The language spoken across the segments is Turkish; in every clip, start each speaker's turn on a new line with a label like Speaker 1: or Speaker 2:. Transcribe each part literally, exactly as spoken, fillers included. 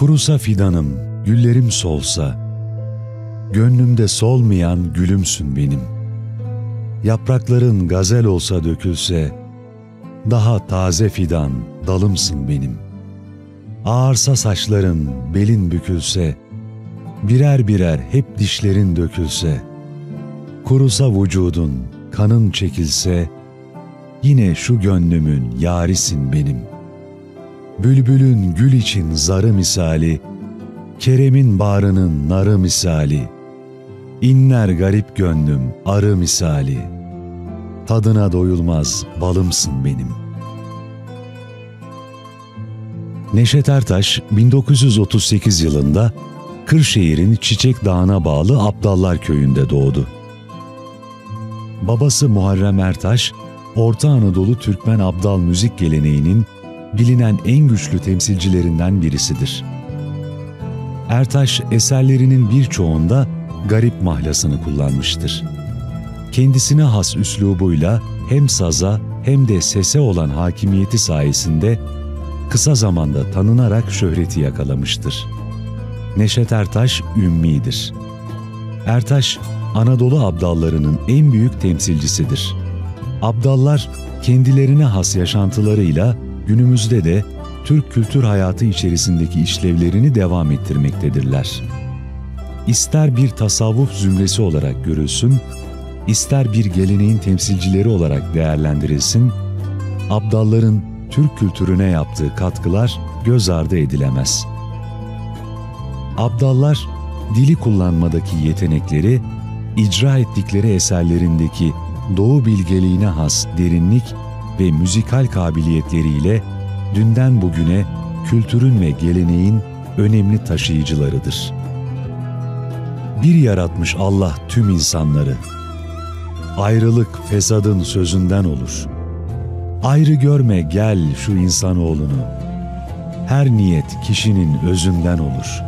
Speaker 1: Kurusa fidanım, güllerim solsa, gönlümde solmayan gülümsün benim. Yaprakların gazel olsa dökülse, daha taze fidan dalımsın benim. Ağarsa saçların, belin bükülse, birer birer hep dişlerin dökülse, kurusa vücudun, kanın çekilse, yine şu gönlümün yarisin benim. Bülbülün gül için zarı misali, Kerem'in bağrının narı misali, İnler garip gönlüm arı misali, tadına doyulmaz balımsın benim. Neşet Ertaş, bin dokuz yüz otuz sekiz yılında Kırşehir'in Çiçek Dağı'na bağlı Abdallar Köyü'nde doğdu. Babası Muharrem Ertaş, Orta Anadolu Türkmen Abdal müzik geleneğinin bilinen en güçlü temsilcilerinden birisidir. Ertaş, eserlerinin birçoğunda garip mahlasını kullanmıştır. Kendisine has üslubuyla hem saza hem de sese olan hakimiyeti sayesinde kısa zamanda tanınarak şöhreti yakalamıştır. Neşet Ertaş ümmidir. Ertaş, Anadolu abdallarının en büyük temsilcisidir. Abdallar, kendilerine has yaşantılarıyla günümüzde de Türk kültür hayatı içerisindeki işlevlerini devam ettirmektedirler. İster bir tasavvuf zümresi olarak görülsün, ister bir geleneğin temsilcileri olarak değerlendirilsin, abdalların Türk kültürüne yaptığı katkılar göz ardı edilemez. Abdallar, dili kullanmadaki yetenekleri, icra ettikleri eserlerindeki doğu bilgeliğine has derinlik ve müzikal kabiliyetleriyle dünden bugüne kültürün ve geleneğin önemli taşıyıcılarıdır. Bir yaratmış Allah tüm insanları. Ayrılık fesadın sözünden olur. Ayrı görme gel şu insanoğlunu. Her niyet kişinin özünden olur.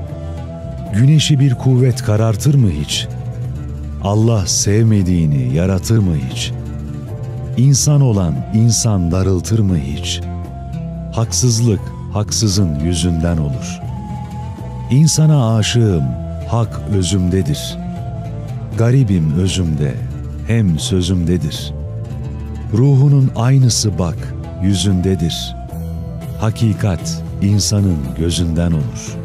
Speaker 1: Güneşi bir kuvvet karartır mı hiç? Allah sevmediğini yaratır mı hiç? İnsan olan insan darıltır mı hiç? Haksızlık haksızın yüzünden olur. İnsana aşığım, hak özümdedir. Garibim özümde, hem sözümdedir. Ruhunun aynısı bak, yüzündedir. Hakikat insanın gözünden olur.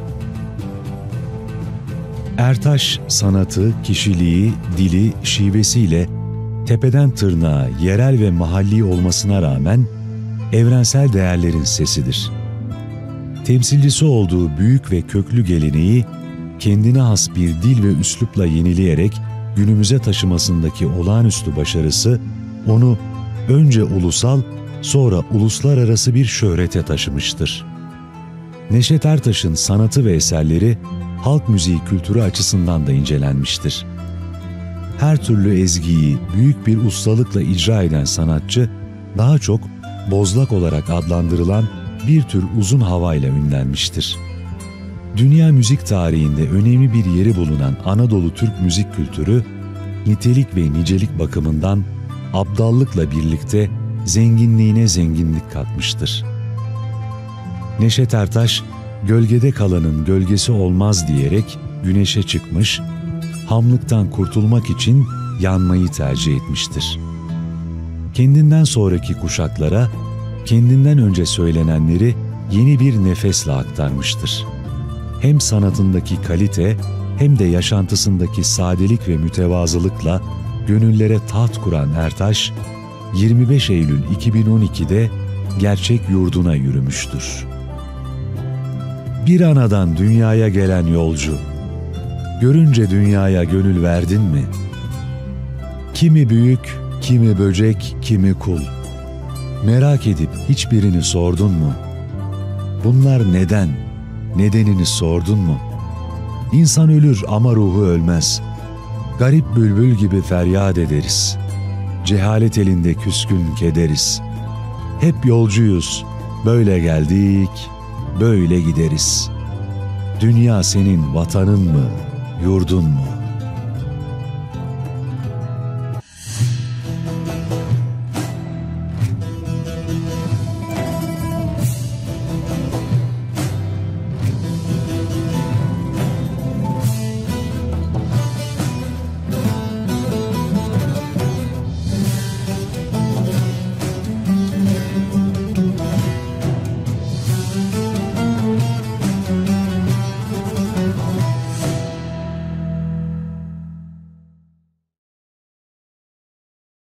Speaker 1: Ertaş, sanatı, kişiliği, dili, şivesiyle tepeden tırnağa yerel ve mahalli olmasına rağmen evrensel değerlerin sesidir. Temsilcisi olduğu büyük ve köklü geleneği kendine has bir dil ve üslupla yenileyerek günümüze taşımasındaki olağanüstü başarısı onu önce ulusal, sonra uluslararası bir şöhrete taşımıştır. Neşet Ertaş'ın sanatı ve eserleri halk müziği kültürü açısından da incelenmiştir. Her türlü ezgiyi büyük bir ustalıkla icra eden sanatçı, daha çok bozlak olarak adlandırılan bir tür uzun havayla ünlenmiştir. Dünya müzik tarihinde önemli bir yeri bulunan Anadolu Türk müzik kültürü, nitelik ve nicelik bakımından abdallıkla birlikte zenginliğine zenginlik katmıştır. Neşet Ertaş, gölgede kalanın gölgesi olmaz diyerek güneşe çıkmış, hamlıktan kurtulmak için yanmayı tercih etmiştir. Kendinden sonraki kuşaklara, kendinden önce söylenenleri yeni bir nefesle aktarmıştır. Hem sanatındaki kalite hem de yaşantısındaki sadelik ve mütevazılıkla gönüllere taht kuran Ertaş, yirmi beş Eylül iki bin on iki'de gerçek yurduna yürümüştür. Bir anadan dünyaya gelen yolcu, görünce dünyaya gönül verdin mi? Kimi büyük, kimi böcek, kimi kul. Merak edip hiçbirini sordun mu? Bunlar neden? Nedenini sordun mu? İnsan ölür ama ruhu ölmez. Garip bülbül gibi feryat ederiz. Cehalet elinde küskün kederiz. Hep yolcuyuz, böyle geldik, böyle gideriz. Dünya senin vatanın mı, yurdun mu?